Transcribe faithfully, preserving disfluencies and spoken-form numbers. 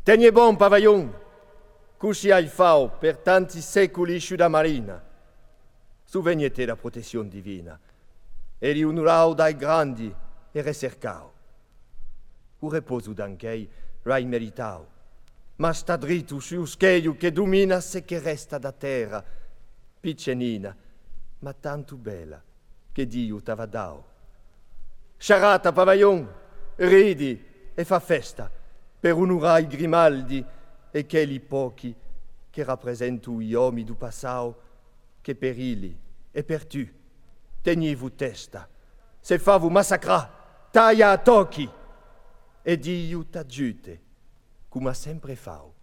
Tenye bon, pavaion, cusci hai fau per tanti secoli su da marina. Souvegnete la protezione divina, e riunurau dai grandi e recercau. O riposo d'anchei rai meritau, ma sta dritto su scheio che domina se che resta da terra, piccenina, ma tanto bella che Dio t'ava dau. Sciarata, pavaion, ridi e fa festa per onorare i Grimaldi e quelli pochi che rappresentano gli uomini du passato che per illi e per tu tenivu testa, se favu massacrà, taglia a tocchi e Dio t'aggiute come sempre fau.